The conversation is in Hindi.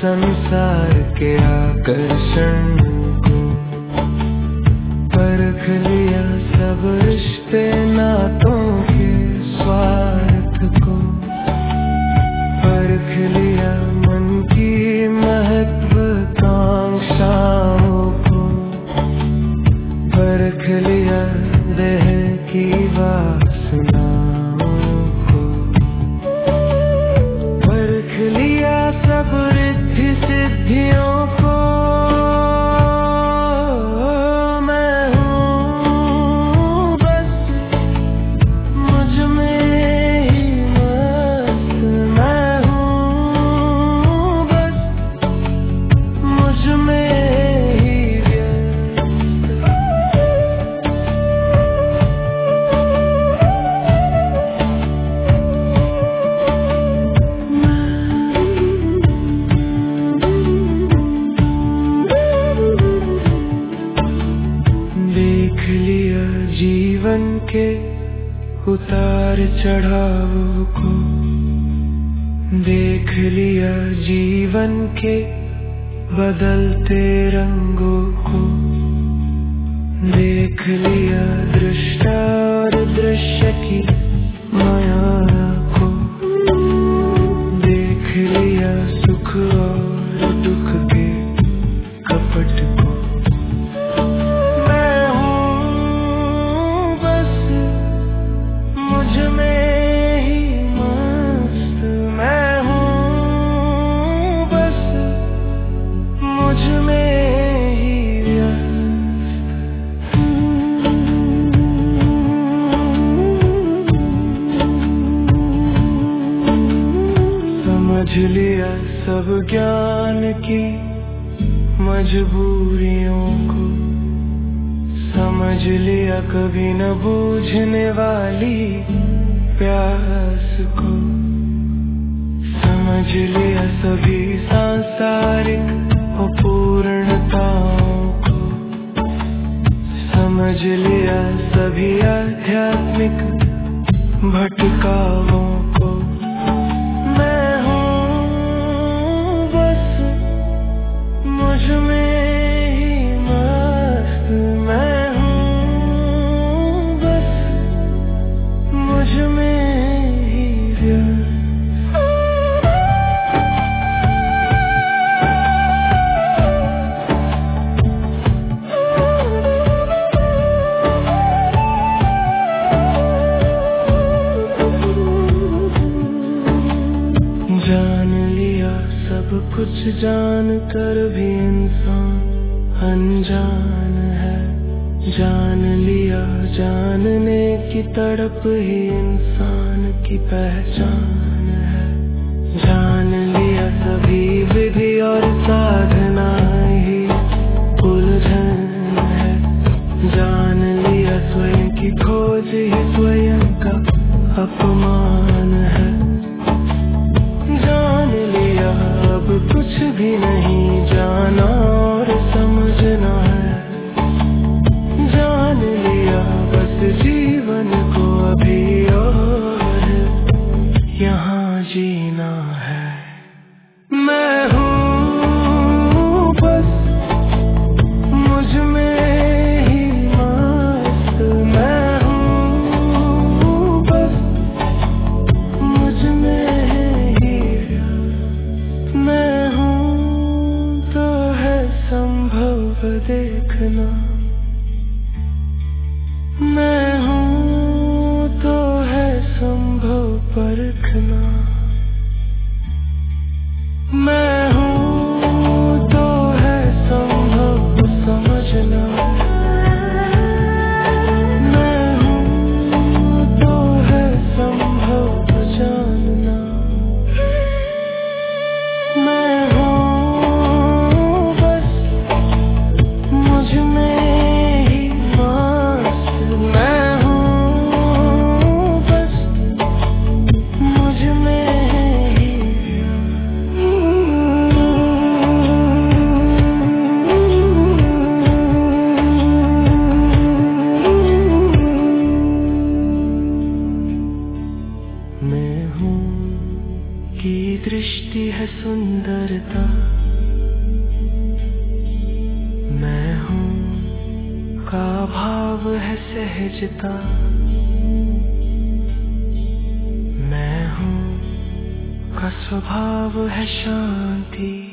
संसार के आकर्षण को, परख लिया सब रिश्ते नातों के स्वार्थ को, परख लिया मन की महत्वाकांक्षाओं को, परख लिया देह की वासनाओं को, परख लिया सब रिद्धि सिद्धियों को। मैं हूँ बस मुझ में ही मस्त, मैं हूँ बस मुझ में ही देख लिया जीवन के उतार चढ़ावों को, देख लिया जीवन के बदलते रंगों को, देख लिया दृष्टा और दृश्य की माया को, देख लिया सुख और दुख के कपट को। मैं हूँ बस मुझ में ही मस्त, मैं हूँ बस मुझ में ही व्यस्त। समझ लिया सब ज्ञान की मजबूरियों को, समझ लिया कभी न बूझने वाली प्यास को, समझ लिया सभी सांसारिक अपूर्णताओं को, समझ लिया सभी आध्यात्मिक भटकावों को। मैं हूँ बस मुझ में ही मस्त, मैं हूँ बस मुझ में ही व्यस्त। जान लिया सब कुछ जान कर भी इंसान अनजान है, जान लिया जानने की तड़प ही इंसान की पहचान है, जान लिया सभी विधि और साधनाएं ही उलझन है, जान लिया स्वयं की खोज ही स्वयं का अपमान है, जान लिया अब कुछ भी नहीं जाना और समझना है, जान लिया बस जीवन को अभी और यहाँ जीना है। मैं हूँ बस मुझ में ही मस्त, मैं हूँ बस मुझ में ही व्यस्त। मैं हूँ तो है संभव देखना, मैं हूँ तो है संभव परखना, मैं हूँ तो है संभव समझना, मैं हूँ तो है संभव जानना। मैं हूँ बस मुझ में ही मस्त, मैं स्वभाव है सहजता, मैं हूँ का स्वभाव है शांति।